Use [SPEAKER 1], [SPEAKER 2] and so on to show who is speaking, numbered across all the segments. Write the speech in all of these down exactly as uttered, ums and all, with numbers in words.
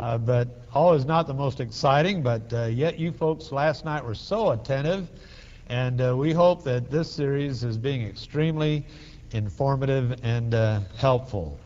[SPEAKER 1] uh, but all is not the most exciting, but uh, yet you folks last night were so attentive, and uh, we hope that this series is being extremely informative and uh, helpful.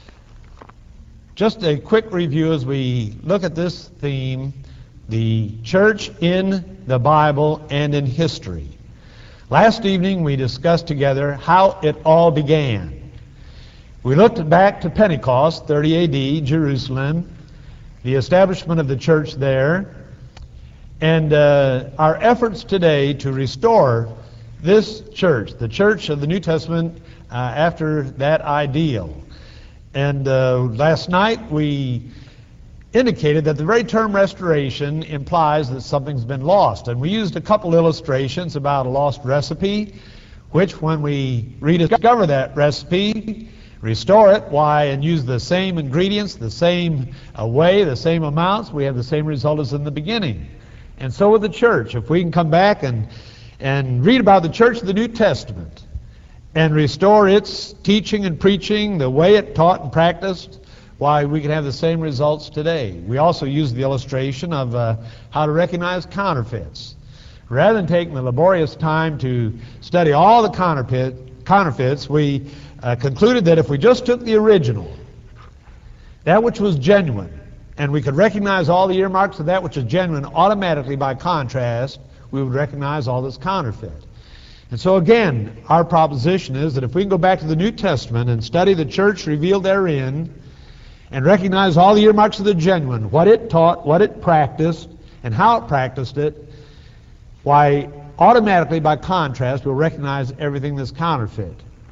[SPEAKER 1] Just a quick review as we look at this theme, the church in the Bible and in history. Last evening we discussed together how it all began. We looked back to Pentecost, thirty A D, Jerusalem, the establishment of the church there, and uh, our efforts today to restore this church, the church of the New Testament, uh, after that ideal. And uh, last night we indicated that the very term restoration implies that something's been lost. And we used a couple illustrations about a lost recipe, which when we rediscover that recipe, restore it, why, and use the same ingredients, the same uh, way, the same amounts, we have the same result as in the beginning. And so with the church, if we can come back and, and read about the church of the New Testament and restore its teaching and preaching, the way it taught and practiced, why, we can have the same results today. We also use the illustration of uh, how to recognize counterfeits. Rather than taking the laborious time to study all the counterfeit, counterfeits, we uh, concluded that if we just took the original, that which was genuine, and we could recognize all the earmarks of that which is genuine automatically by contrast, we would recognize all that's counterfeit. And so again, our proposition is that if we can go back to the New Testament and study the church revealed therein, and recognize all the earmarks of the genuine, what it taught, what it practiced, and how it practiced it, why, automatically by contrast, we'll recognize everything that's counterfeit.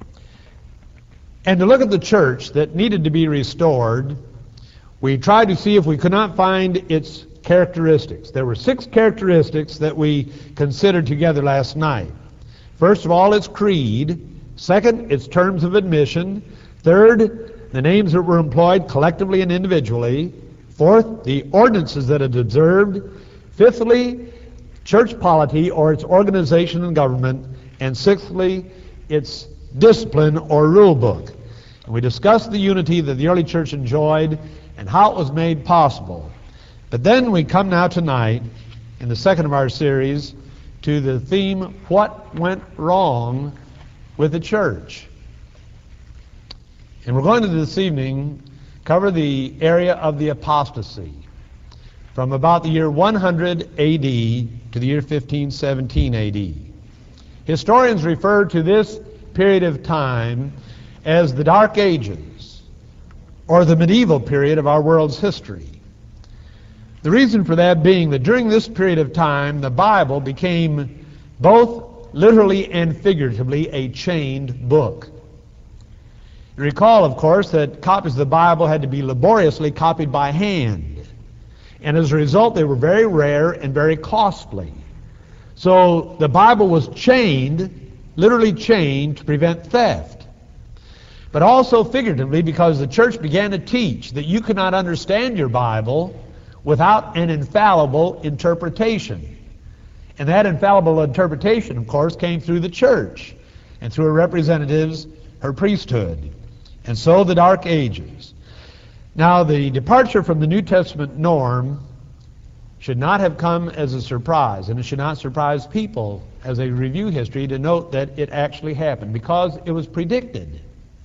[SPEAKER 1] And to look at the church that needed to be restored, we tried to see if we could not find its characteristics. There were six characteristics that we considered together last night. First of all, its creed. Second, its terms of admission. Third, the names that were employed collectively and individually. Fourth, the ordinances that it observed. Fifthly, church polity, or its organization and government. And sixthly, its discipline or rule book. And we discussed the unity that the early church enjoyed and how it was made possible. But then we come now tonight, in the second of our series, to the theme, what went wrong with the church? And we're going to this evening cover the area of the apostasy from about the year one hundred A D to the year fifteen seventeen A D. Historians refer to this period of time as the Dark Ages, or the medieval period of our world's history. The reason for that being that during this period of time, the Bible became both literally and figuratively a chained book. You recall, of course, that copies of the Bible had to be laboriously copied by hand. And as a result, they were very rare and very costly. So the Bible was chained, literally chained, to prevent theft. But also figuratively, because the church began to teach that you could not understand your Bible without an infallible interpretation. And that infallible interpretation, of course, came through the church and through her representatives, her priesthood. And so the Dark Ages. Now, the departure from the New Testament norm should not have come as a surprise, and it should not surprise people as they review history to note that it actually happened, because it was predicted.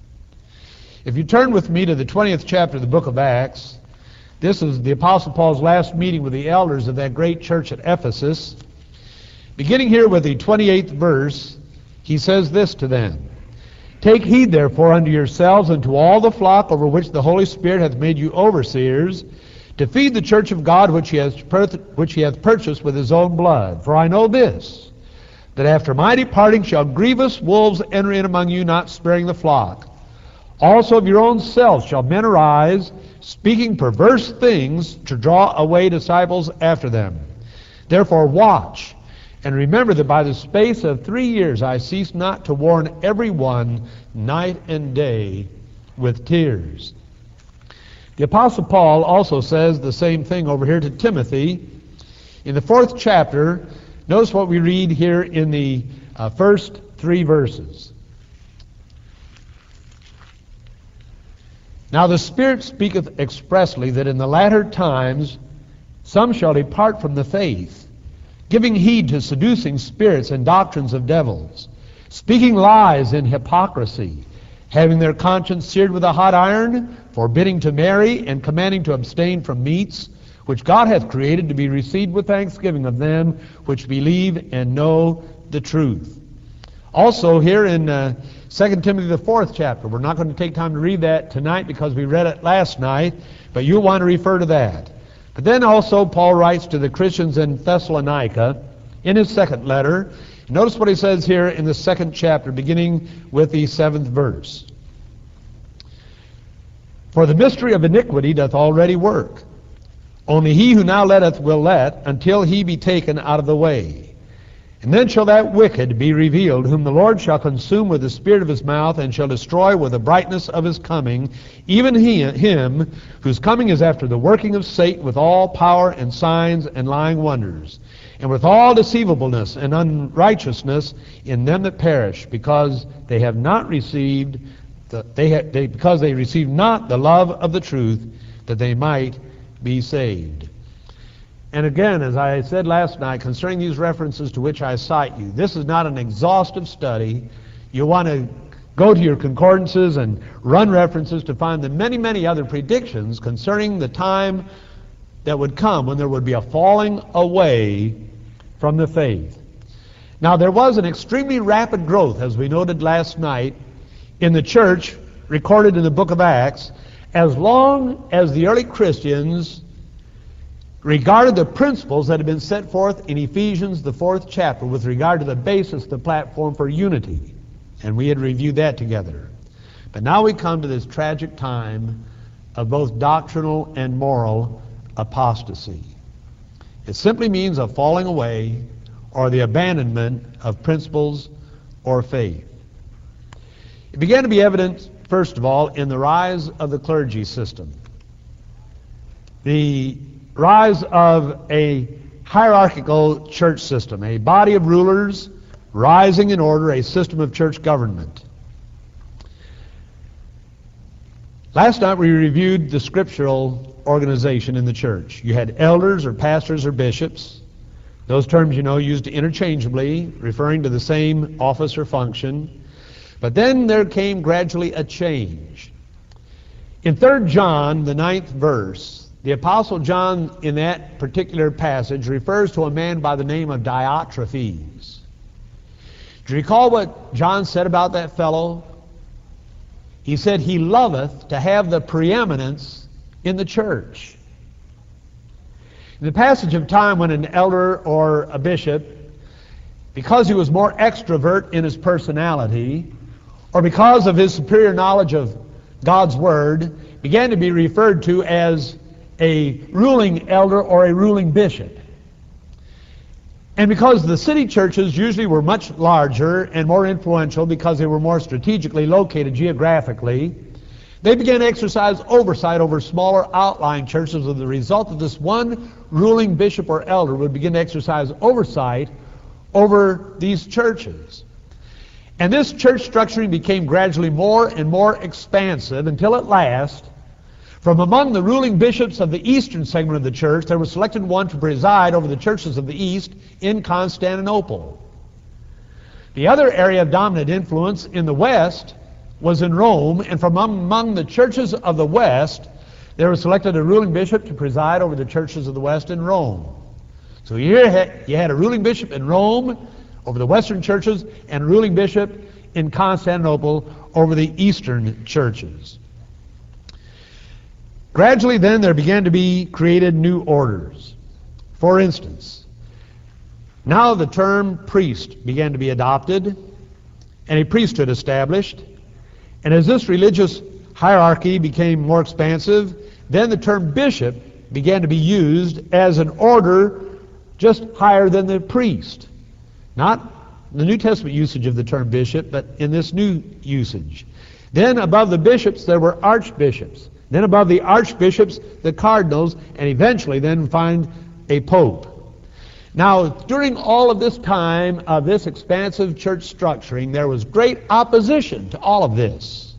[SPEAKER 1] If you turn with me to the twentieth chapter of the book of Acts, this is the Apostle Paul's last meeting with the elders of that great church at Ephesus. Beginning here with the twenty-eighth verse, he says this to them: Take heed, therefore, unto yourselves and to all the flock over which the Holy Spirit hath made you overseers, to feed the church of God which he hath, which he hath purchased with his own blood. For I know this, that after my departing shall grievous wolves enter in among you, not sparing the flock. Also of your own selves shall men arise, speaking perverse things, to draw away disciples after them. Therefore watch, and remember that by the space of three years I cease not to warn every one night and day with tears. The Apostle Paul also says the same thing over here to Timothy. In the fourth chapter, notice what we read here in the uh, first three verses. Now the Spirit speaketh expressly that in the latter times some shall depart from the faith, giving heed to seducing spirits and doctrines of devils, speaking lies in hypocrisy, having their conscience seared with a hot iron, forbidding to marry, and commanding to abstain from meats, which God hath created to be received with thanksgiving of them which believe and know the truth. Also here in uh, Second Timothy, the fourth chapter, we're not going to take time to read that tonight because we read it last night, but you'll want to refer to that. But then also Paul writes to the Christians in Thessalonica in his second letter. Notice what he says here in the second chapter, beginning with the seventh verse. For the mystery of iniquity doth already work. Only he who now letteth will let, until he be taken out of the way. And then shall that wicked be revealed, whom the Lord shall consume with the spirit of his mouth, and shall destroy with the brightness of his coming, even he, him whose coming is after the working of Satan, with all power and signs and lying wonders, and with all deceivableness and unrighteousness in them that perish, because they have not received the, they, ha, they because they received not the love of the truth, that they might be saved. And again, as I said last night, concerning these references to which I cite you, this is not an exhaustive study. You want to go to your concordances and run references to find the many, many other predictions concerning the time that would come when there would be a falling away from the faith. Now, there was an extremely rapid growth, as we noted last night, in the church recorded in the book of Acts, as long as the early Christians regarded the principles that had been set forth in Ephesians, the fourth chapter, with regard to the basis, the platform for unity. And we had reviewed that together. But now we come to this tragic time of both doctrinal and moral apostasy. It simply means a falling away or the abandonment of principles or faith. It began to be evident, first of all, in the rise of the clergy system. The rise of a hierarchical church system, a body of rulers rising in order, a system of church government. Last night we reviewed the scriptural organization in the church. You had elders or pastors or bishops. Those terms, you know, used interchangeably, referring to the same office or function. But then there came gradually a change. In Third John, the ninth verse, the Apostle John in that particular passage refers to a man by the name of Diotrephes. Do you recall what John said about that fellow? He said, he loveth to have the preeminence in the church. In the passage of time when an elder or a bishop, because he was more extrovert in his personality, or because of his superior knowledge of God's Word, began to be referred to as a ruling elder or a ruling bishop. And because the city churches usually were much larger and more influential because they were more strategically located geographically, they began to exercise oversight over smaller outlying churches, with the result that this one ruling bishop or elder would begin to exercise oversight over these churches. And this church structuring became gradually more and more expansive until at last, from among the ruling bishops of the eastern segment of the church, there was selected one to preside over the churches of the east in Constantinople. The other area of dominant influence in the west was in Rome, and from among the churches of the west, there was selected a ruling bishop to preside over the churches of the west in Rome. So here you had a ruling bishop in Rome over the western churches, and a ruling bishop in Constantinople over the eastern churches. Gradually then there began to be created new orders. For instance, now the term priest began to be adopted and a priesthood established. And as this religious hierarchy became more expansive, then the term bishop began to be used as an order just higher than the priest. Not the New Testament usage of the term bishop, but in this new usage. Then above the bishops there were archbishops. Then above the archbishops, the cardinals, and eventually then find a pope. Now, during all of this time of this expansive church structuring, there was great opposition to all of this.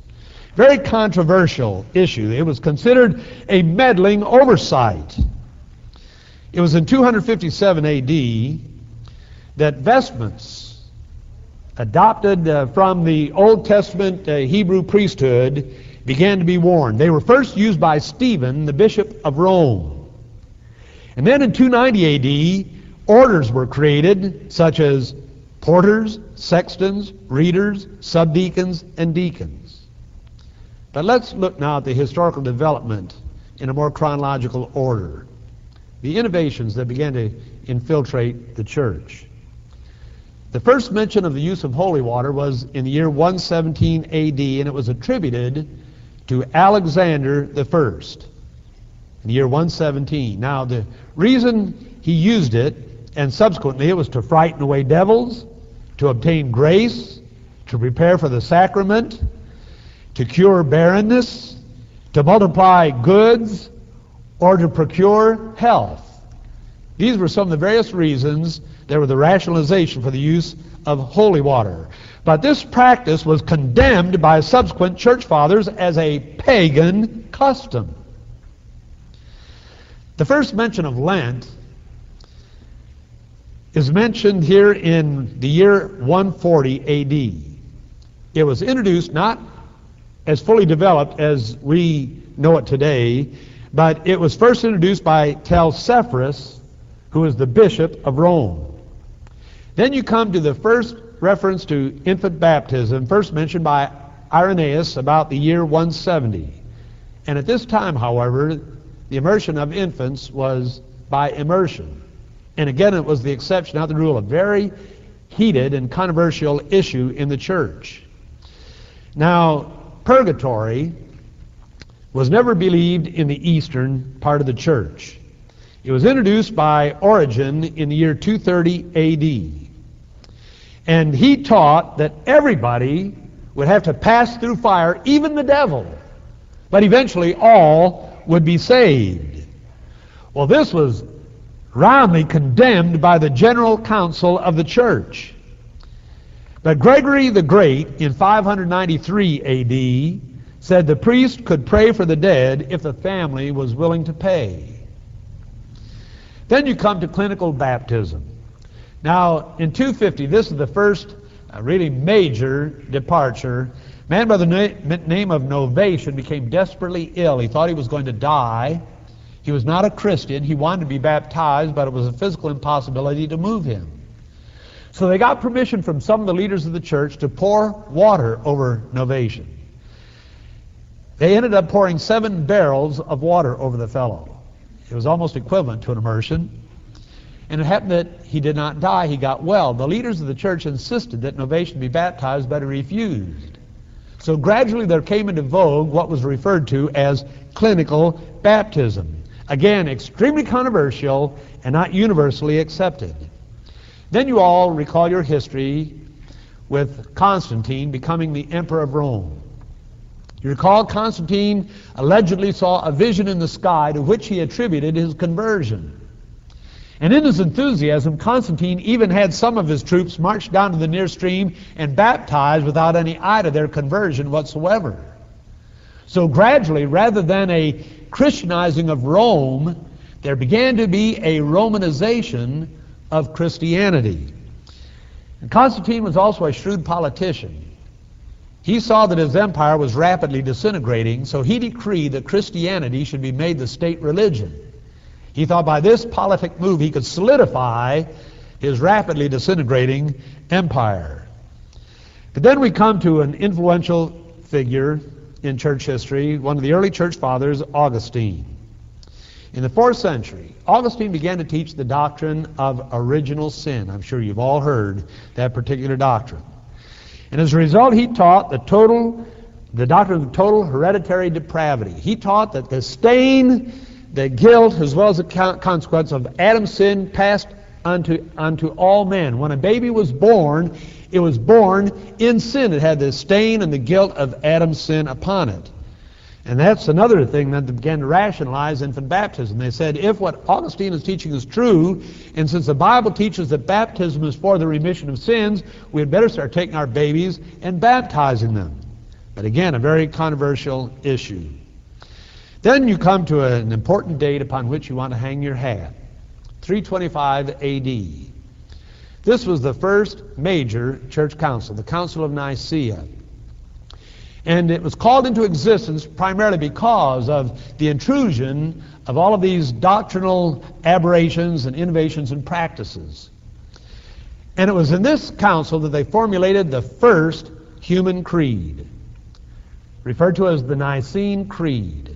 [SPEAKER 1] Very controversial issue. It was considered a meddling oversight. It was in two fifty-seven A D that vestments adopted uh, from the Old Testament uh, Hebrew priesthood began to be worn. They were first used by Stephen, the Bishop of Rome. And then in two ninety A D, orders were created, such as porters, sextons, readers, subdeacons, and deacons. But let's look now at the historical development in a more chronological order. The innovations that began to infiltrate the church. The first mention of the use of holy water was in the year one seventeen A D, and it was attributed to Alexander the First in the year one seventeen. Now, the reason he used it, and subsequently it was to frighten away devils, to obtain grace, to prepare for the sacrament, to cure barrenness, to multiply goods, or to procure health. These were some of the various reasons. There were the rationalization for the use of holy water. But this practice was condemned by subsequent church fathers as a pagan custom. The first mention of Lent is mentioned here in the year one forty A D. It was introduced not as fully developed as we know it today, but it was first introduced by Telsephorus, who was the Bishop of Rome. Then you come to the first reference to infant baptism, first mentioned by Irenaeus about the year one seventy. And at this time, however, the immersion of infants was by immersion. And again, it was the exception, not the rule, a very heated and controversial issue in the church. Now, purgatory was never believed in the eastern part of the church. It was introduced by Origen in the year two thirty A D. And he taught that everybody would have to pass through fire, even the devil, but eventually all would be saved. Well, this was roundly condemned by the General Council of the Church. But Gregory the Great, in five ninety-three A D, said the priest could pray for the dead if the family was willing to pay. Then you come to clinical baptism. Now, in two fifty, this is the first uh, really major departure. A man by the na- name of Novatian became desperately ill. He thought he was going to die. He was not a Christian. He wanted to be baptized, but it was a physical impossibility to move him. So they got permission from some of the leaders of the church to pour water over Novatian. They ended up pouring seven barrels of water over the fellow. It was almost equivalent to an immersion. And it happened that he did not die, he got well. The leaders of the church insisted that Novatian be baptized, but he refused. So gradually there came into vogue what was referred to as clinical baptism. Again, extremely controversial and not universally accepted. Then you all recall your history with Constantine becoming the Emperor of Rome. You recall Constantine allegedly saw a vision in the sky to which he attributed his conversion. And in his enthusiasm, Constantine even had some of his troops march down to the near stream and baptize without any eye to their conversion whatsoever. So gradually, rather than a Christianizing of Rome, there began to be a Romanization of Christianity. And Constantine was also a shrewd politician. He saw that his empire was rapidly disintegrating, so he decreed that Christianity should be made the state religion. He thought by this politic move he could solidify his rapidly disintegrating empire. But then we come to an influential figure in church history, one of the early church fathers, Augustine. In the fourth century, Augustine began to teach the doctrine of original sin. I'm sure you've all heard that particular doctrine. And as a result, he taught the total, the doctrine of total hereditary depravity. He taught that the stain, the guilt, as well as the consequence of Adam's sin passed unto, unto all men. When a baby was born, it was born in sin. It had the stain and the guilt of Adam's sin upon it. And that's another thing that they began to rationalize infant baptism. They said, if what Augustine is teaching is true, and since the Bible teaches that baptism is for the remission of sins, we had better start taking our babies and baptizing them. But again, a very controversial issue. Then you come to an important date upon which you want to hang your hat, three twenty-five A D. This was the first major church council, the Council of Nicaea. And it was called into existence primarily because of the intrusion of all of these doctrinal aberrations and innovations and practices. And it was in this council that they formulated the first human creed, referred to as the Nicene Creed.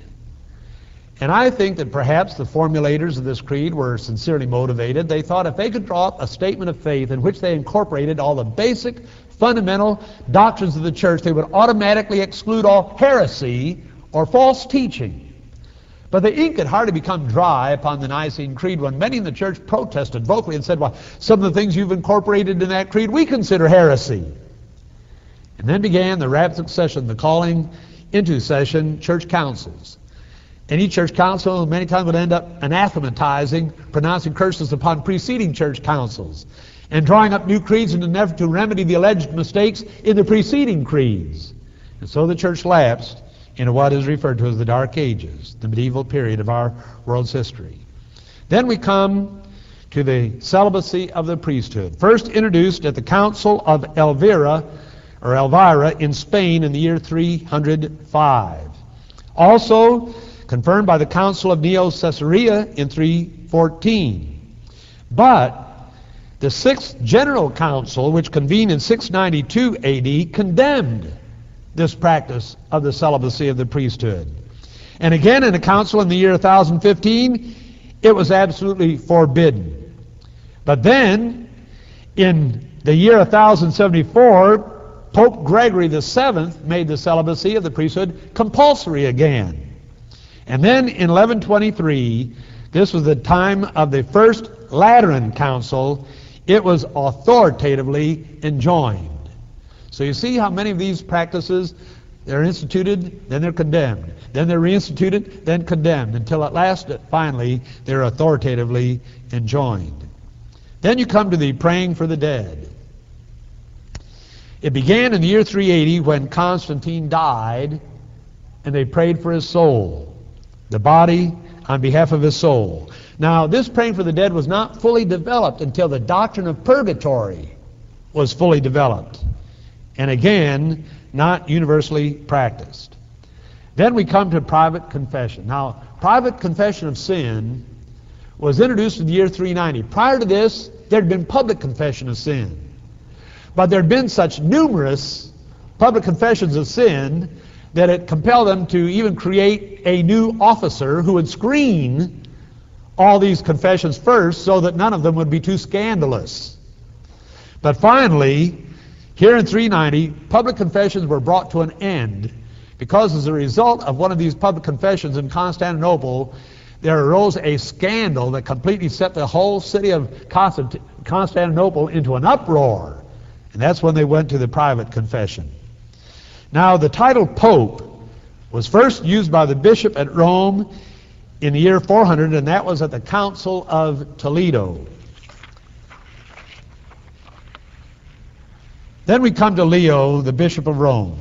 [SPEAKER 1] And I think that perhaps the formulators of this creed were sincerely motivated. They thought if they could draw up a statement of faith in which they incorporated all the basic, fundamental doctrines of the church, they would automatically exclude all heresy or false teaching. But the ink had hardly become dry upon the Nicene Creed when many in the church protested vocally and said, well, some of the things you've incorporated in that creed we consider heresy. And then began the rapid succession, the calling into session church councils. And each church council many times would end up anathematizing, pronouncing curses upon preceding church councils, and drawing up new creeds in an effort to remedy the alleged mistakes in the preceding creeds. And so the church lapsed into what is referred to as the Dark Ages, the medieval period of our world's history. Then we come to the celibacy of the priesthood, first introduced at the Council of Elvira, or Elvira, in Spain in the year three hundred five. Also confirmed by the Council of Neo-Caesarea in three fourteen. But the Sixth General Council, which convened in six ninety-two A D, condemned this practice of the celibacy of the priesthood. And again in a council in the year one thousand fifteen, it was absolutely forbidden. But then, in the year one thousand seventy-four, Pope Gregory the Seventh made the celibacy of the priesthood compulsory again. And then in eleven twenty-three, this was the time of the First Lateran Council, it was authoritatively enjoined. So you see how many of these practices, they're instituted, then they're condemned. Then they're reinstituted, then condemned, until at last, finally, they're authoritatively enjoined. Then you come to the praying for the dead. It began in the year three eighty when Constantine died, and they prayed for his soul, the body on behalf of his soul. Now, this praying for the dead was not fully developed until the doctrine of purgatory was fully developed, and again, not universally practiced. Then we come to private confession. Now, private confession of sin was introduced in the year three ninety. Prior to this, there had been public confession of sin. But there had been such numerous public confessions of sin that it compelled them to even create a new officer who would screen all these confessions first so that none of them would be too scandalous. But finally, here in three ninety, public confessions were brought to an end because as a result of one of these public confessions in Constantinople, there arose a scandal that completely set the whole city of Constant- Constantinople into an uproar. And that's when they went to the private confession. Now, the title Pope was first used by the bishop at Rome in the year four hundred, and that was at the Council of Toledo. Then we come to Leo, the Bishop of Rome.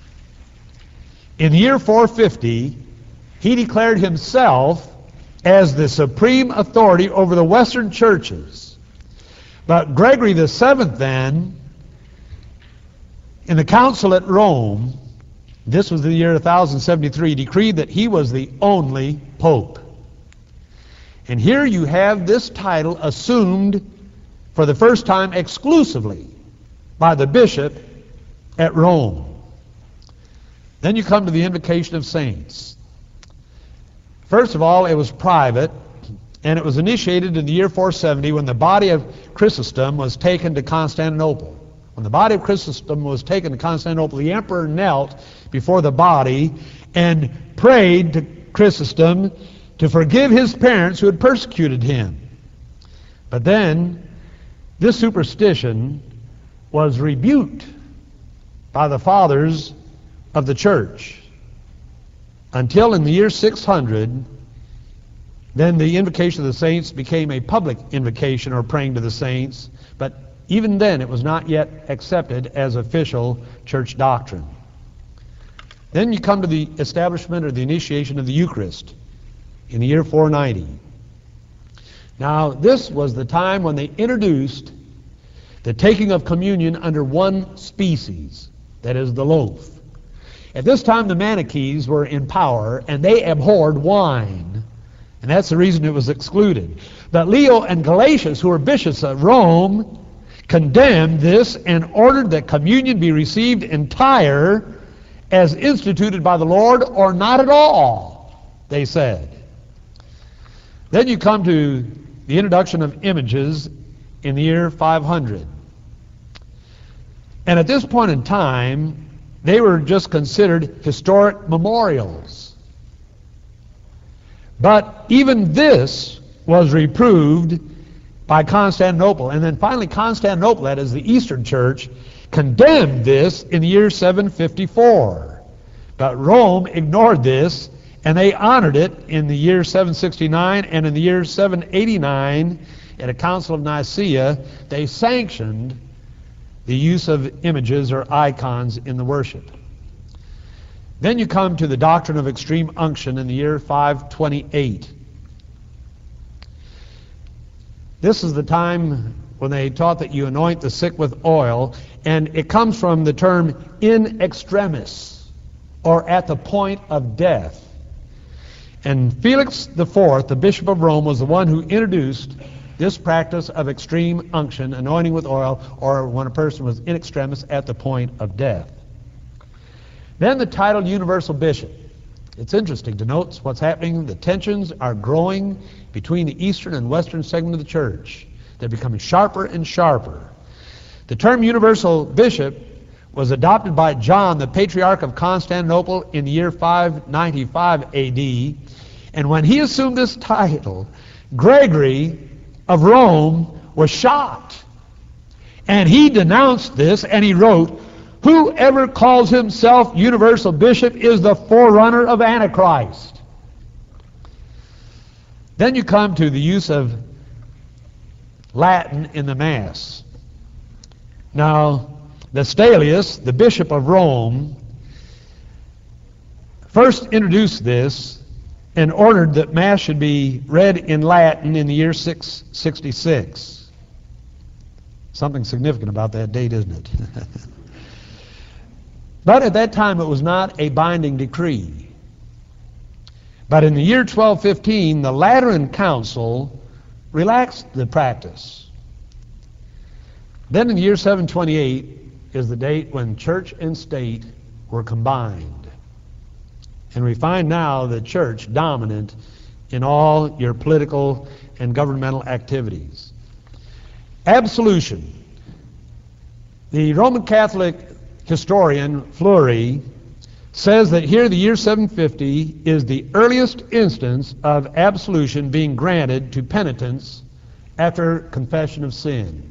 [SPEAKER 1] In the year four fifty, he declared himself as the supreme authority over the Western churches. But Gregory the Seventh then, in the council at Rome, this was the year one thousand seventy-three, decreed that he was the only pope. And here you have this title assumed for the first time exclusively by the bishop at Rome. Then you come to the invocation of saints. First of all, it was private, and it was initiated in the year four seventy when the body of Chrysostom was taken to Constantinople. When the body of Chrysostom was taken to Constantinople, the emperor knelt before the body and prayed to Chrysostom to forgive his parents who had persecuted him. But then, this superstition was rebuked by the fathers of the church until in the year six hundred, then the invocation of the saints became a public invocation or praying to the saints, but even then it was not yet accepted as official church doctrine. Then you come to the establishment or the initiation of the Eucharist in the year four ninety. Now, this was the time when they introduced the taking of communion under one species, that is the loaf. At this time, the Manichees were in power, and they abhorred wine, and that's the reason it was excluded. But Leo and Gelasius, who were bishops of Rome, condemned this and ordered that communion be received entire as instituted by the Lord, or not at all, they said. Then you come to the introduction of images in the year five hundred. And at this point in time, they were just considered historic memorials. But even this was reproved by Constantinople. And then finally Constantinople, that is the Eastern Church, condemned this in the year seven fifty-four. But Rome ignored this, and they honored it in the year seven sixty-nine, and in the year seven eighty-nine, at a Council of Nicaea, they sanctioned the use of images or icons in the worship. Then you come to the doctrine of extreme unction in the year five twenty-eight. This is the time when they taught that you anoint the sick with oil, and it comes from the term in extremis, or at the point of death. And Felix the Fourth, the Bishop of Rome, was the one who introduced this practice of extreme unction, anointing with oil, or when a person was in extremis at the point of death. Then the title universal bishop. It's interesting to note what's happening. The tensions are growing between the eastern and western segment of the church. They're becoming sharper and sharper. The term universal bishop was adopted by John, the Patriarch of Constantinople, in the year five ninety-five A D. And when he assumed this title, Gregory of Rome was shocked. And he denounced this, and he wrote, "Whoever calls himself universal bishop is the forerunner of Antichrist." Then you come to the use of Latin in the Mass. Now, Vestalius, the Bishop of Rome, first introduced this and ordered that Mass should be read in Latin in the year six sixty-six. Something significant about that date, isn't it? But at that time it was not a binding decree. But in the year twelve fifteen, the Lateran Council relaxed the practice. Then in the year seven twenty-eight is the date when church and state were combined. And we find now the church dominant in all your political and governmental activities. Absolution. The Roman Catholic historian Fleury says that here the year seven fifty is the earliest instance of absolution being granted to penitents after confession of sin.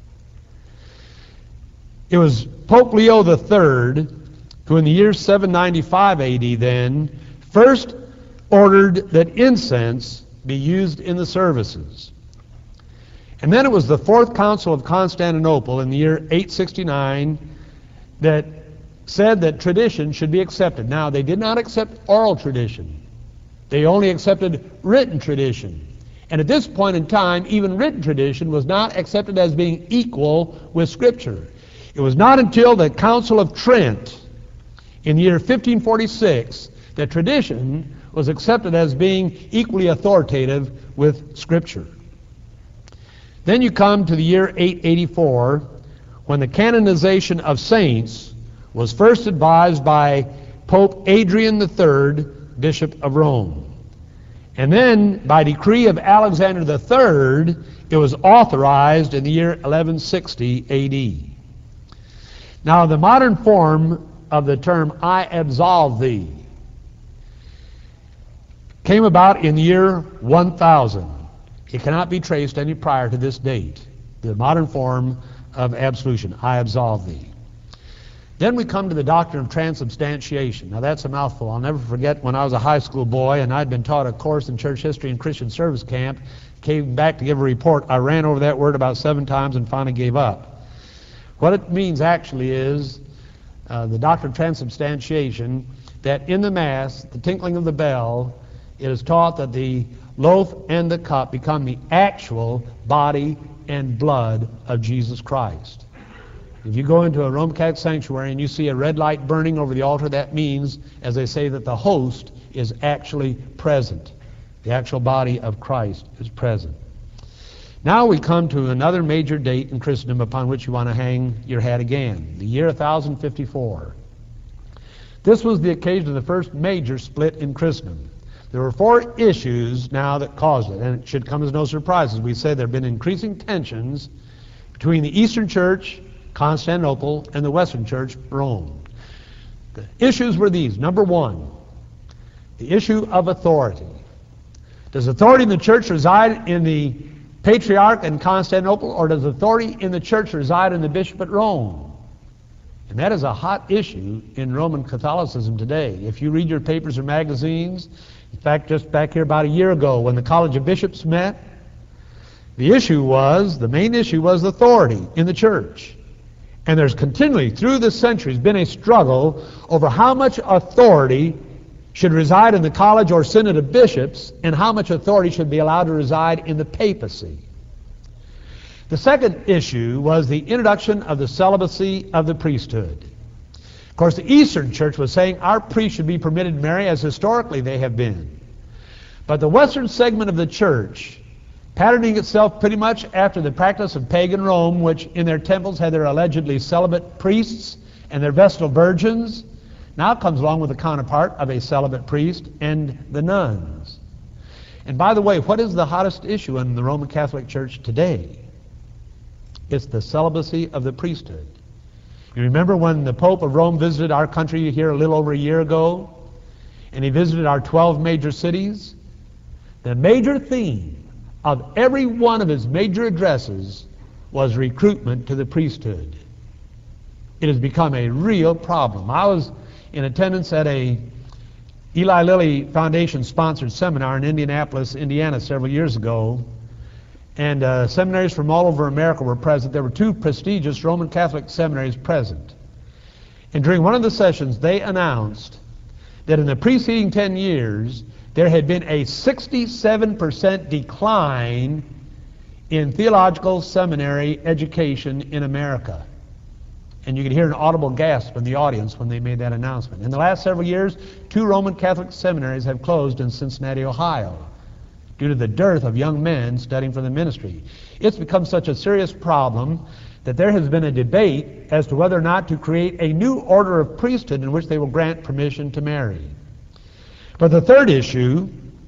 [SPEAKER 1] It was Pope Leo the Third who in the year seven ninety-five A D then first ordered that incense be used in the services. And then it was the Fourth Council of Constantinople in the year eight sixty-nine that said that tradition should be accepted. Now, they did not accept oral tradition. They only accepted written tradition. And at this point in time, even written tradition was not accepted as being equal with Scripture. It was not until the Council of Trent in the year fifteen forty-six that tradition was accepted as being equally authoritative with Scripture. Then you come to the year eight eighty-four, when the canonization of saints was first advised by Pope Adrian the Third, Bishop of Rome. And then, by decree of Alexander the Third, it was authorized in the year eleven sixty A D. Now, the modern form of the term, "I absolve thee," came about in the year one thousand. It cannot be traced any prior to this date. The modern form of absolution, "I absolve thee." Then we come to the doctrine of transubstantiation. Now that's a mouthful. I'll never forget when I was a high school boy and I'd been taught a course in church history and Christian service camp, came back to give a report. I ran over that word about seven times and finally gave up. What it means actually is uh, the doctrine of transubstantiation that in the Mass, the tinkling of the bell, it is taught that the loaf and the cup become the actual body and blood of Jesus Christ. If you go into a Roman Catholic sanctuary and you see a red light burning over the altar, that means, as they say, that the host is actually present. The actual body of Christ is present. Now we come to another major date in Christendom upon which you want to hang your hat again, the year one thousand fifty-four. This was the occasion of the first major split in Christendom. There were four issues now that caused it, and it should come as no surprise. As we said, there have been increasing tensions between the Eastern Church, Constantinople, and the Western Church, Rome. The issues were these. Number one, the issue of authority. Does authority in the church reside in the Patriarch in Constantinople, or does authority in the church reside in the bishop at Rome? And that is a hot issue in Roman Catholicism today. If you read your papers or magazines, in fact, just back here about a year ago when the College of Bishops met, the issue was, the main issue was authority in the church. And there's continually, through the centuries, been a struggle over how much authority should reside in the College or Synod of Bishops and how much authority should be allowed to reside in the papacy. The second issue was the introduction of the celibacy of the priesthood. Of course, the Eastern Church was saying our priests should be permitted to marry as historically they have been. But the Western segment of the church, patterning itself pretty much after the practice of pagan Rome, which in their temples had their allegedly celibate priests and their Vestal virgins, now comes along with the counterpart of a celibate priest and the nuns. And by the way, what is the hottest issue in the Roman Catholic Church today? It's the celibacy of the priesthood. You remember when the Pope of Rome visited our country here a little over a year ago, and he visited our twelve major cities? The major theme of every one of his major addresses was recruitment to the priesthood. It has become a real problem. I was in attendance at a Eli Lilly Foundation sponsored seminar in Indianapolis, Indiana several years ago, and uh, seminaries from all over America were present. There were two prestigious Roman Catholic seminaries present. And during one of the sessions, they announced that in the preceding ten years, there had been a sixty-seven percent decline in theological seminary education in America. And you could hear an audible gasp in the audience when they made that announcement. In the last several years, two Roman Catholic seminaries have closed in Cincinnati, Ohio, due to the dearth of young men studying for the ministry. It's become such a serious problem that there has been a debate as to whether or not to create a new order of priesthood in which they will grant permission to marry. But the third issue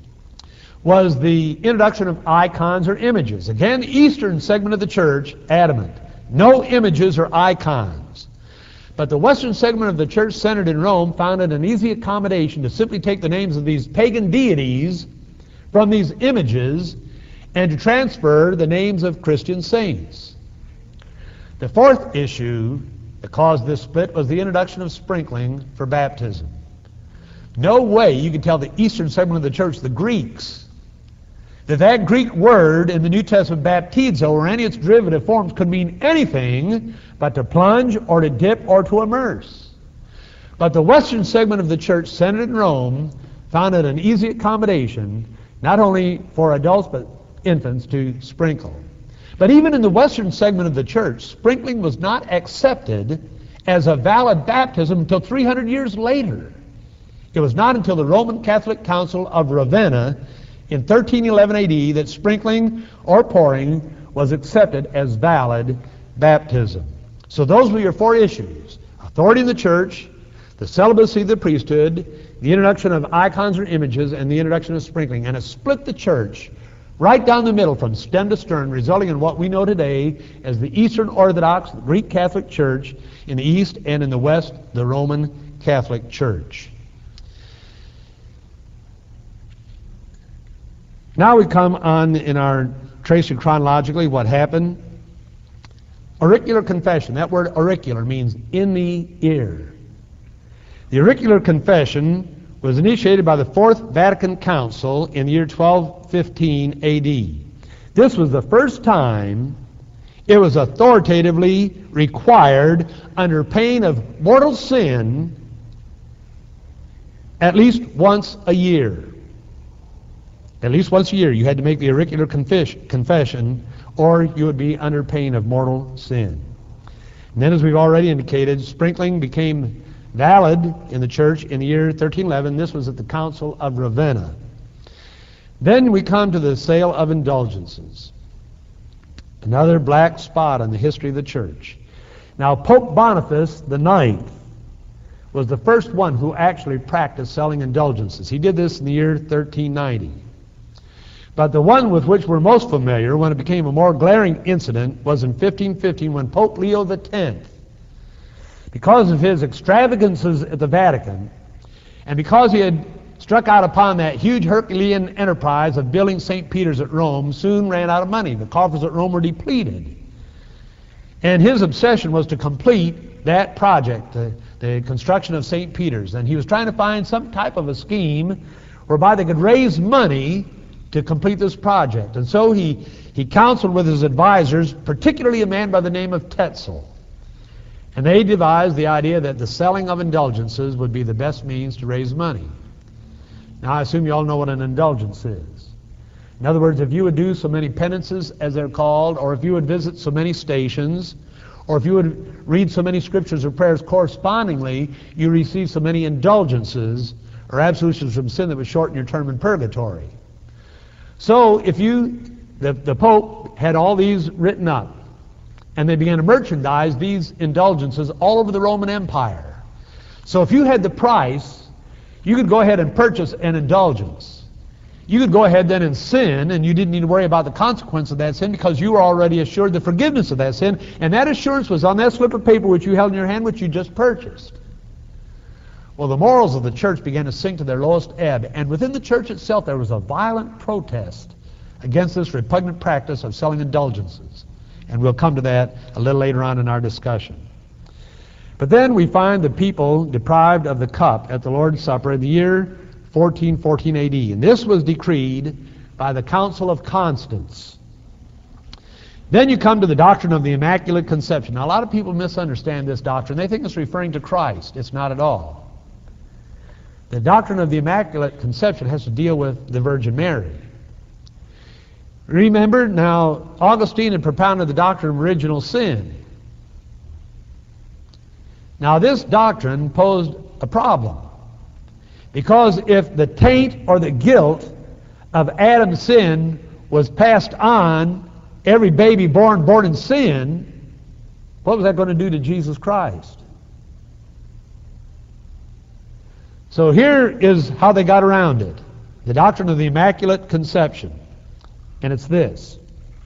[SPEAKER 1] was the introduction of icons or images. Again, the Eastern segment of the church, adamant. No images or icons. But the Western segment of the church centered in Rome found it an easy accommodation to simply take the names of these pagan deities from these images and to transfer the names of Christian saints. The fourth issue that caused this split was the introduction of sprinkling for baptism. No way you could tell the Eastern segment of the church, the Greeks, that that Greek word in the New Testament, baptizo, or any of its derivative forms, could mean anything but to plunge or to dip or to immerse. But the Western segment of the church, centered in Rome, found it an easy accommodation, not only for adults but infants, to sprinkle. But even in the Western segment of the church, sprinkling was not accepted as a valid baptism until three hundred years later. It was not until the Roman Catholic Council of Ravenna in thirteen eleven A D that sprinkling or pouring was accepted as valid baptism. So those were your four issues: authority in the church, the celibacy of the priesthood, the introduction of icons or images, and the introduction of sprinkling. And it split the church right down the middle from stem to stern, resulting in what we know today as the Eastern Orthodox, the Greek Catholic Church in the East, and in the West, the Roman Catholic Church. Now we come on in our tracing chronologically what happened. Auricular confession. That word auricular means in the ear. The auricular confession was initiated by the Fourth Vatican Council in the year twelve fifteen A D. This was the first time it was authoritatively required under pain of mortal sin at least once a year. At least once a year you had to make the auricular confes- confession, or you would be under pain of mortal sin. And then, as we've already indicated, sprinkling became valid in the church in the year thirteen eleven. This was at the Council of Ravenna. Then we come to the sale of indulgences, another black spot in the history of the church. Now, Pope Boniface the ninth was the first one who actually practiced selling indulgences. He did this in the year thirteen ninety. But the one with which we're most familiar, when it became a more glaring incident, was in fifteen fifteen when Pope Leo the tenth, because of his extravagances at the Vatican, and because he had struck out upon that huge Herculean enterprise of building Saint Peter's at Rome, soon ran out of money. The coffers at Rome were depleted. And his obsession was to complete that project, the, the construction of Saint Peter's. And he was trying to find some type of a scheme whereby they could raise money to complete this project. And so he, he counseled with his advisors, particularly a man by the name of Tetzel. And they devised the idea that the selling of indulgences would be the best means to raise money. Now, I assume you all know what an indulgence is. In other words, if you would do so many penances, as they're called, or if you would visit so many stations, or if you would read so many scriptures or prayers, correspondingly, you receive so many indulgences or absolutions from sin that would shorten your term in purgatory. So, if you, the, the Pope had all these written up, and they began to merchandise these indulgences all over the Roman Empire. So if you had the price, you could go ahead and purchase an indulgence. You could go ahead then and sin, and you didn't need to worry about the consequence of that sin because you were already assured the forgiveness of that sin, and that assurance was on that slip of paper which you held in your hand, which you just purchased. Well, the morals of the church began to sink to their lowest ebb, and within the church itself there was a violent protest against this repugnant practice of selling indulgences. And we'll come to that a little later on in our discussion. But then we find the people deprived of the cup at the Lord's Supper in the year fourteen fourteen A D. And this was decreed by the Council of Constance. Then you come to the doctrine of the Immaculate Conception. Now, a lot of people misunderstand this doctrine. They think it's referring to Christ. It's not at all. The doctrine of the Immaculate Conception has to deal with the Virgin Mary. Remember, now, Augustine had propounded the doctrine of original sin. Now, this doctrine posed a problem, because if the taint or the guilt of Adam's sin was passed on, every baby born, born in sin, what was that going to do to Jesus Christ? So here is how they got around it. The doctrine of the Immaculate Conception. And it's this.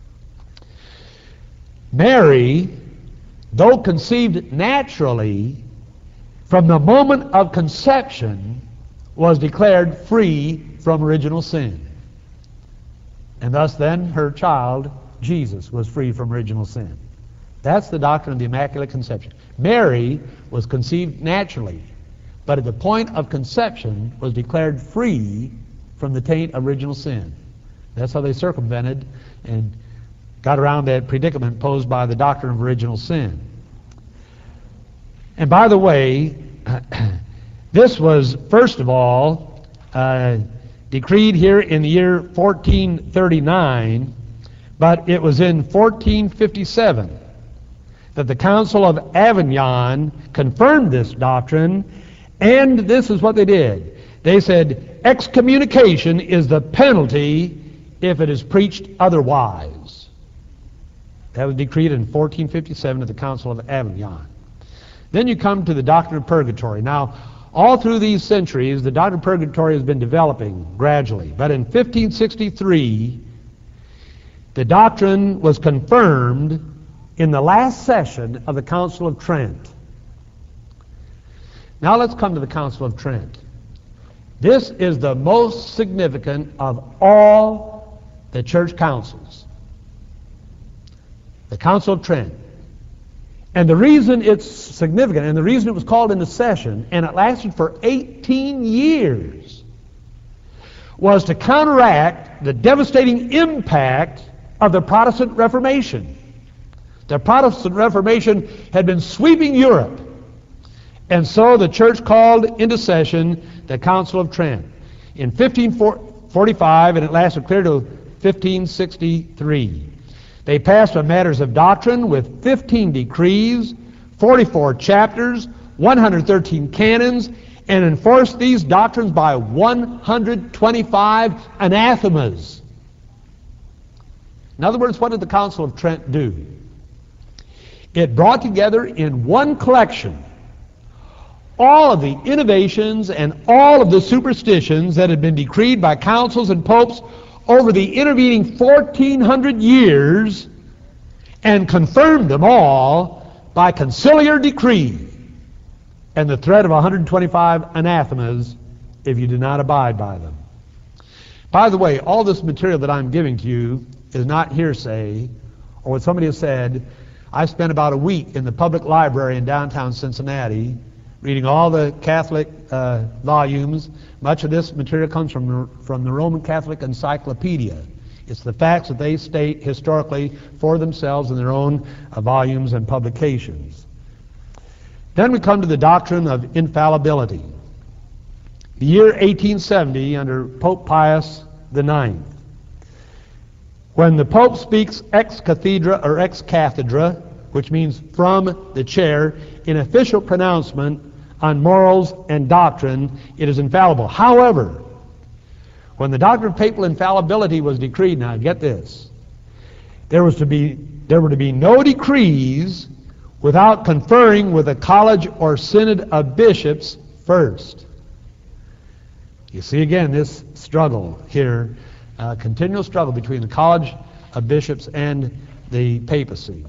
[SPEAKER 1] Mary, though conceived naturally, from the moment of conception, was declared free from original sin. And thus then her child, Jesus, was free from original sin. That's the doctrine of the Immaculate Conception. Mary was conceived naturally, but at the point of conception was declared free from the taint of original sin. That's how they circumvented and got around that predicament posed by the doctrine of original sin. And by the way, this was, first of all, uh, decreed here in the year fourteen thirty-nine, but it was in fourteen fifty-seven that the Council of Avignon confirmed this doctrine, and this is what they did. They said, excommunication is the penalty if it is preached otherwise. That was decreed in fourteen fifty-seven at the Council of Avignon. Then you come to the doctrine of purgatory. Now, all through these centuries, the doctrine of purgatory has been developing gradually. But in fifteen sixty-three, the doctrine was confirmed in the last session of the Council of Trent. Now let's come to the Council of Trent. This is the most significant of all the church councils. The Council of Trent. And the reason it's significant, and the reason it was called into session, and it lasted for eighteen years, was to counteract the devastating impact of the Protestant Reformation. The Protestant Reformation had been sweeping Europe, And so the church called into session the Council of Trent in fifteen forty-five, and it lasted clear to fifteen sixty-three. They passed on matters of doctrine with fifteen decrees, forty-four chapters, one hundred thirteen canons, and enforced these doctrines by one hundred twenty-five anathemas. In other words, what did the Council of Trent do? It brought together in one collection all of the innovations and all of the superstitions that had been decreed by councils and popes over the intervening fourteen hundred years, and confirmed them all by conciliar decree and the threat of one hundred twenty-five anathemas if you do not abide by them. By the way, all this material that I'm giving to you is not hearsay or what somebody has said. I spent about a week in the public library in downtown Cincinnati reading all the Catholic uh, volumes. Much of this material comes from, from the Roman Catholic Encyclopedia. It's the facts that they state historically for themselves in their own uh, volumes and publications. Then we come to the doctrine of infallibility. The year eighteen seventy, under Pope Pius the ninth, when the Pope speaks ex cathedra or ex cathedra, which means from the chair, in official pronouncement on morals and doctrine, it is infallible. However, when the doctrine of papal infallibility was decreed, now get this, there was to be there were to be no decrees without conferring with a college or synod of bishops first. You see again this struggle here, uh, continual struggle between the college of bishops and the papacy.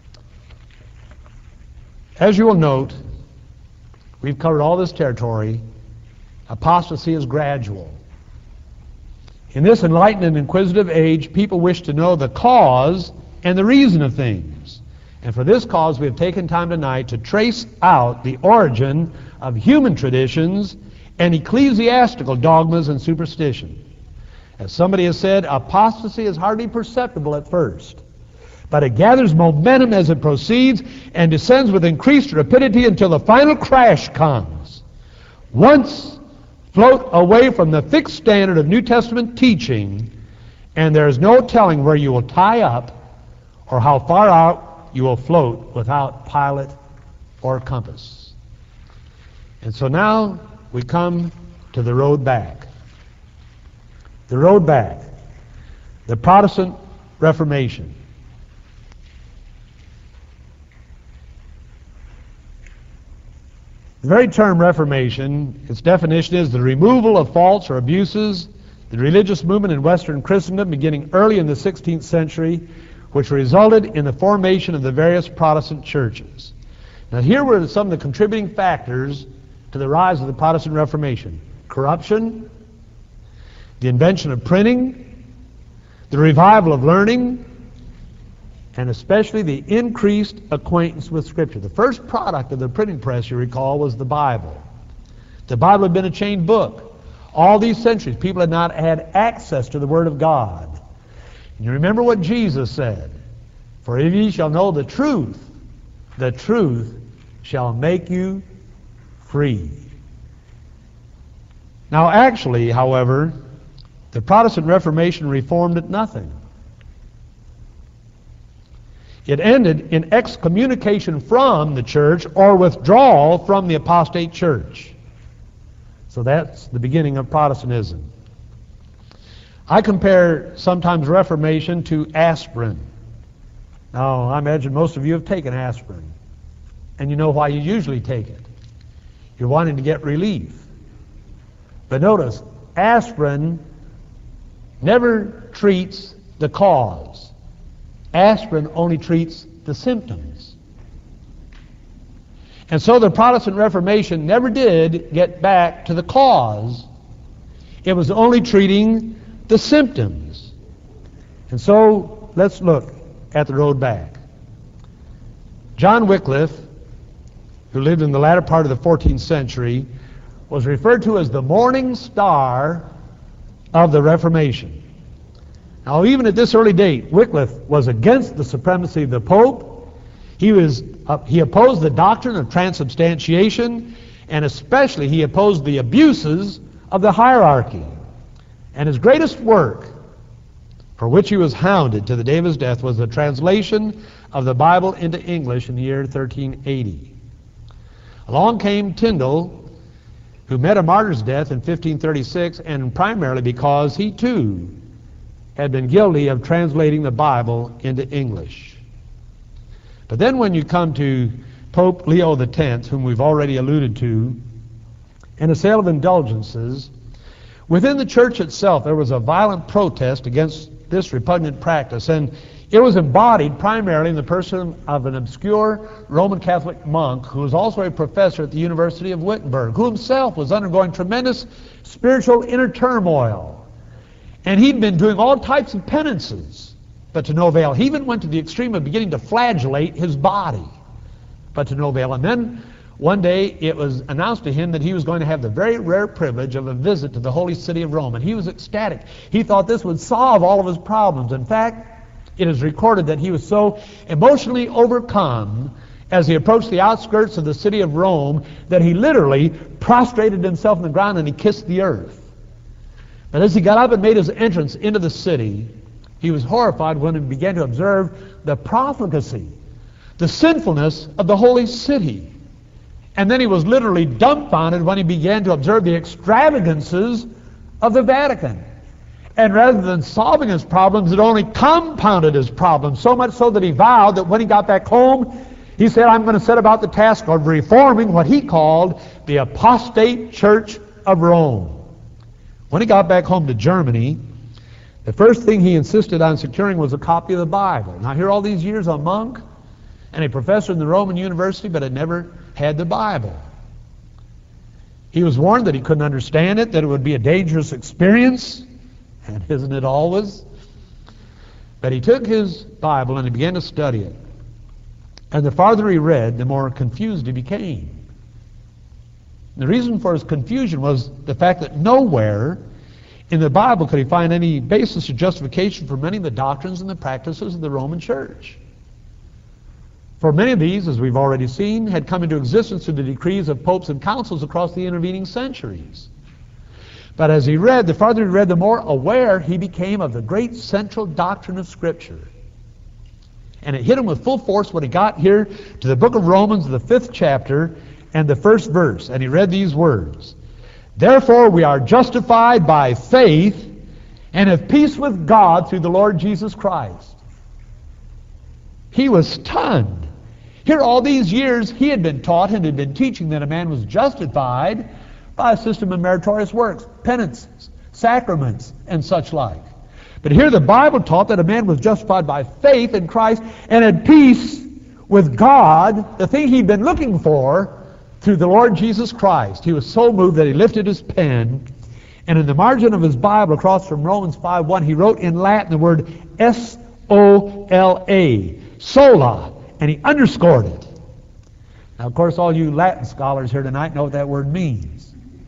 [SPEAKER 1] As you will note, we've covered all this territory. Apostasy is gradual. In this enlightened and inquisitive age, people wish to know the cause and the reason of things. And for this cause, we have taken time tonight to trace out the origin of human traditions and ecclesiastical dogmas and superstition. As somebody has said, apostasy is hardly perceptible at first, but it gathers momentum as it proceeds and descends with increased rapidity until the final crash comes. Once float away from the fixed standard of New Testament teaching, and there is no telling where you will tie up or how far out you will float without pilot or compass. And so now we come to the road back. The road back. The Protestant Reformation. The very term Reformation, its definition is the removal of faults or abuses, the religious movement in Western Christendom beginning early in the sixteenth century, which resulted in the formation of the various Protestant churches. Now here were some of the contributing factors to the rise of the Protestant Reformation. Corruption, the invention of printing, the revival of learning, and especially the increased acquaintance with Scripture. The first product of the printing press, you recall, was the Bible. The Bible had been a chained book. All these centuries, people had not had access to the Word of God. And you remember what Jesus said, "For if ye shall know the truth, the truth shall make you free." Now actually, however, the Protestant Reformation reformed at nothing. It ended in excommunication from the church or withdrawal from the apostate church. So that's the beginning of Protestantism. I compare sometimes Reformation to aspirin. Now, I imagine most of you have taken aspirin, and you know why you usually take it. You're wanting to get relief. But notice, aspirin never treats the cause. Aspirin only treats the symptoms. And so the Protestant Reformation never did get back to the cause. It was only treating the symptoms. And so let's look at the road back. John Wycliffe, who lived in the latter part of the fourteenth century, was referred to as the morning star of the Reformation. Now, even at this early date, Wycliffe was against the supremacy of the Pope. He was uh, he opposed the doctrine of transubstantiation, and especially he opposed the abuses of the hierarchy. And his greatest work, for which he was hounded to the day of his death, was the translation of the Bible into English in the year thirteen eighty. Along came Tyndale, who met a martyr's death in fifteen thirty-six, and primarily because he too had been guilty of translating the Bible into English. But then when you come to Pope Leo the tenth, whom we've already alluded to, and a sale of indulgences, within the church itself there was a violent protest against this repugnant practice, and it was embodied primarily in the person of an obscure Roman Catholic monk who was also a professor at the University of Wittenberg, who himself was undergoing tremendous spiritual inner turmoil. And he'd been doing all types of penances, but to no avail. He even went to the extreme of beginning to flagellate his body, but to no avail. And then one day it was announced to him that he was going to have the very rare privilege of a visit to the holy city of Rome, and he was ecstatic. He thought this would solve all of his problems. In fact, it is recorded that he was so emotionally overcome as he approached the outskirts of the city of Rome that he literally prostrated himself on the ground and he kissed the earth. But as he got up and made his entrance into the city, he was horrified when he began to observe the profligacy, the sinfulness of the holy city. And then he was literally dumbfounded when he began to observe the extravagances of the Vatican. And rather than solving his problems, it only compounded his problems, so much so that he vowed that when he got back home, he said, I'm going to set about the task of reforming what he called the apostate Church of Rome. When he got back home to Germany, the first thing he insisted on securing was a copy of the Bible. Now, here all these years, a monk and a professor in the Roman university, but had never had the Bible. He was warned that he couldn't understand it, that it would be a dangerous experience, and isn't it always? But he took his Bible and he began to study it. And the farther he read, the more confused he became. The reason for his confusion was the fact that nowhere in the Bible could he find any basis or justification for many of the doctrines and the practices of the Roman Church. For many of these, as we've already seen, had come into existence through the decrees of popes and councils across the intervening centuries. But as he read, the farther he read, the more aware he became of the great central doctrine of Scripture. And it hit him with full force when he got here to the book of Romans, the fifth chapter, and the first verse. And he read these words, Therefore we are justified by faith and have peace with God through the Lord Jesus Christ. He was stunned. Here all these years he had been taught and had been teaching that a man was justified by a system of meritorious works, penances, sacraments, and such like. But here the Bible taught that a man was justified by faith in Christ and had peace with God, the thing he'd been looking for, through the Lord Jesus Christ. He was so moved that he lifted his pen, and in the margin of his Bible, across from Romans five one, he wrote in Latin the word S O L A, sola, and he underscored it. Now, of course, all you Latin scholars here tonight know what that word means.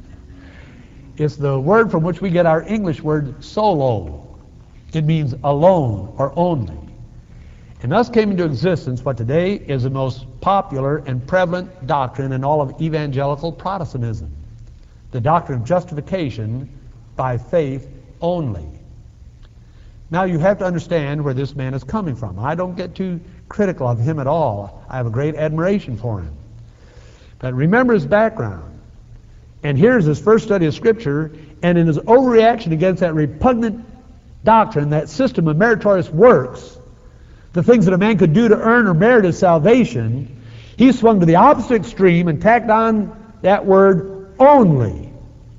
[SPEAKER 1] It's the word from which we get our English word solo. It means alone or only. And thus came into existence what today is the most popular and prevalent doctrine in all of evangelical Protestantism, the doctrine of justification by faith only. Now you have to understand where this man is coming from. I don't get too critical of him at all. I have a great admiration for him. But remember his background. And here's his first study of Scripture, and in his overreaction against that repugnant doctrine, that system of meritorious works, the things that a man could do to earn or merit his salvation, he swung to the opposite extreme and tacked on that word only.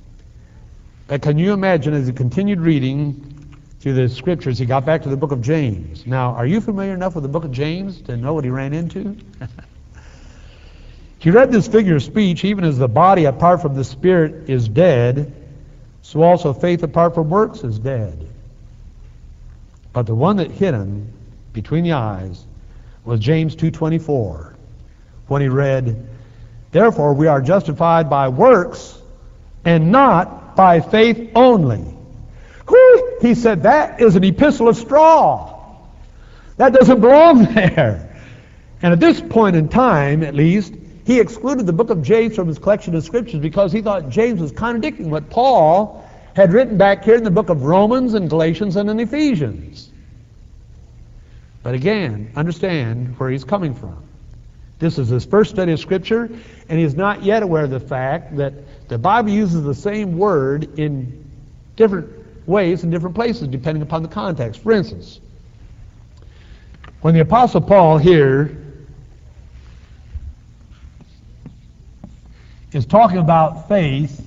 [SPEAKER 1] But can you imagine, as he continued reading through the Scriptures, he got back to the book of James. Now, are you familiar enough with the book of James to know what he ran into? He read this figure of speech, even as the body apart from the spirit is dead, so also faith apart from works is dead. But the one that hit him between the eyes was James two twenty-four, when he read, Therefore we are justified by works and not by faith only. Whew, he said, that is an epistle of straw. That doesn't belong there. And at this point in time, at least, he excluded the book of James from his collection of scriptures because he thought James was contradicting what Paul had written back here in the book of Romans and Galatians and in Ephesians. But again, understand where he's coming from. This is his first study of Scripture, and he is not yet aware of the fact that the Bible uses the same word in different ways in different places, depending upon the context. For instance, when the Apostle Paul here is talking about faith,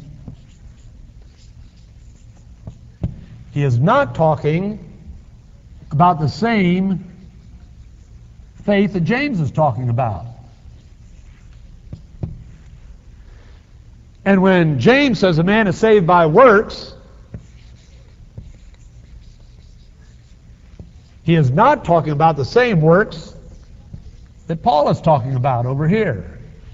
[SPEAKER 1] he is not talking about the same faith that James is talking about. And when James says a man is saved by works, he is not talking about the same works that Paul is talking about over here.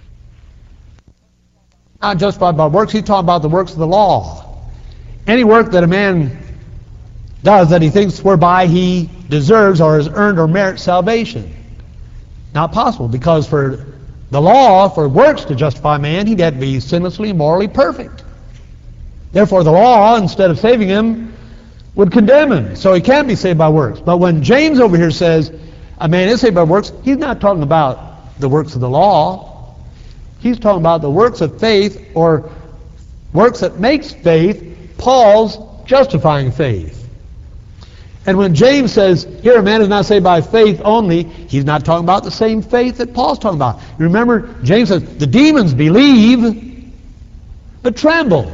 [SPEAKER 1] Not justified by works, he's talking about the works of the law. Any work that a man does that he thinks whereby he deserves or has earned or merits salvation. Not possible, because for the law, for works to justify man, he'd have to be sinlessly, morally perfect. Therefore, the law, instead of saving him, would condemn him. So he can't be saved by works. But when James over here says a man is saved by works, he's not talking about the works of the law. He's talking about the works of faith, or works that makes faith Paul's justifying faith. And when James says, here a man is not saved by faith only, he's not talking about the same faith that Paul's talking about. Remember, James says, the demons believe, but tremble.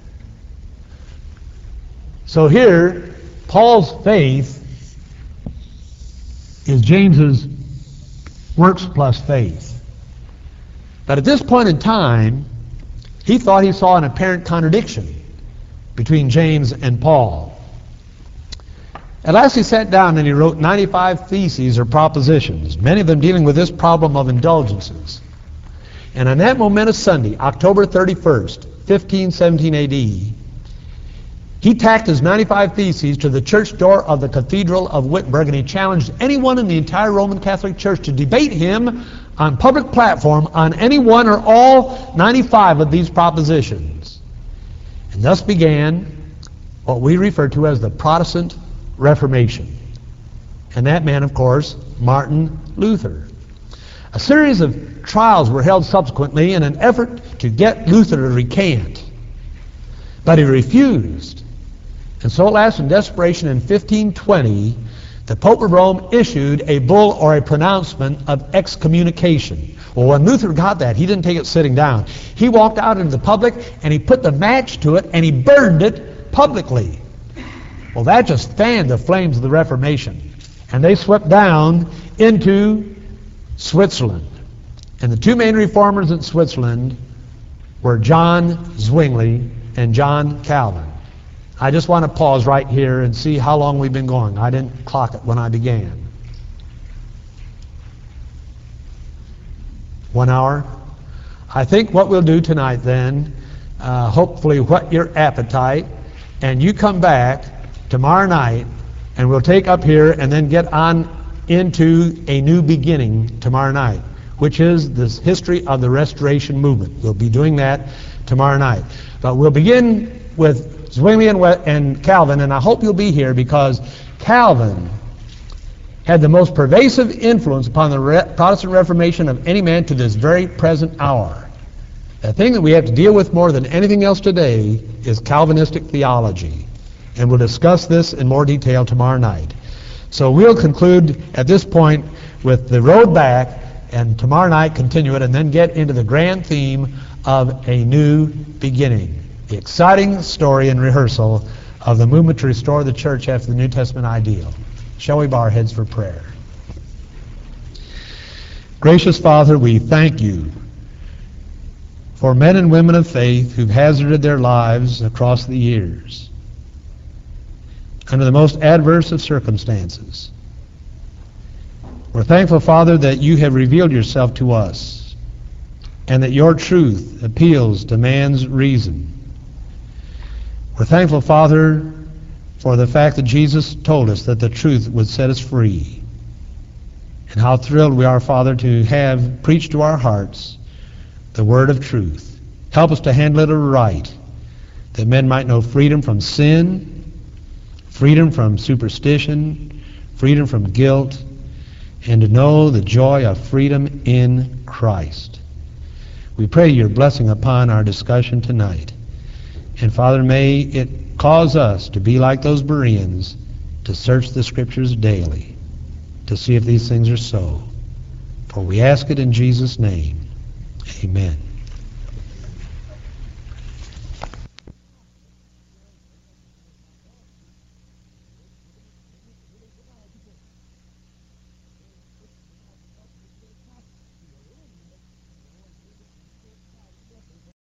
[SPEAKER 1] So here, Paul's faith is James's works plus faith. But at this point in time, he thought he saw an apparent contradiction between James and Paul. At last he sat down and he wrote ninety-five theses or propositions, many of them dealing with this problem of indulgences. And on that momentous Sunday, October thirty-first, fifteen seventeen A D, he tacked his ninety-five theses to the church door of the Cathedral of Wittenberg, and he challenged anyone in the entire Roman Catholic Church to debate him on public platform on any one or all ninety-five of these propositions. And thus began what we refer to as the Protestant Reformation. And that man, of course, Martin Luther. A series of trials were held subsequently in an effort to get Luther to recant. But he refused. And so at last, in desperation, in fifteen twenty, the Pope of Rome issued a bull or a pronouncement of excommunication. Well, when Luther got that, he didn't take it sitting down. He walked out into the public and he put the match to it and he burned it publicly. Well, that just fanned the flames of the Reformation. And they swept down into Switzerland. And the two main reformers in Switzerland were John Zwingli and John Calvin. I just want to pause right here and see how long we've been going. I didn't clock it when I began. One hour? I think what we'll do tonight then, uh, hopefully whet your appetite, and you come back tomorrow night, and we'll take up here and then get on into a new beginning tomorrow night, which is this history of the Restoration Movement. We'll be doing that tomorrow night. But we'll begin with Zwingli and, and Calvin, and I hope you'll be here because Calvin had the most pervasive influence upon the Re- Protestant Reformation of any man to this very present hour. The thing that we have to deal with more than anything else today is Calvinistic theology. And we'll discuss this in more detail tomorrow night. So we'll conclude at this point with the road back, and tomorrow night continue it, and then get into the grand theme of a new beginning. The exciting story and rehearsal of the movement to restore the church after the New Testament ideal. Shall we bow our heads for prayer? Gracious Father, we thank you for men and women of faith who've hazarded their lives across the years under the most adverse of circumstances. We're thankful, Father, that you have revealed yourself to us and that your truth appeals to man's reason. We're thankful, Father, for the fact that Jesus told us that the truth would set us free. And how thrilled we are, Father, to have preached to our hearts the word of truth. Help us to handle it aright, that men might know freedom from sin, freedom from superstition, freedom from guilt, and to know the joy of freedom in Christ. We pray your blessing upon our discussion tonight. And Father, may it cause us to be like those Bereans, to search the Scriptures daily, to see if these things are so. For we ask it in Jesus' name. Amen.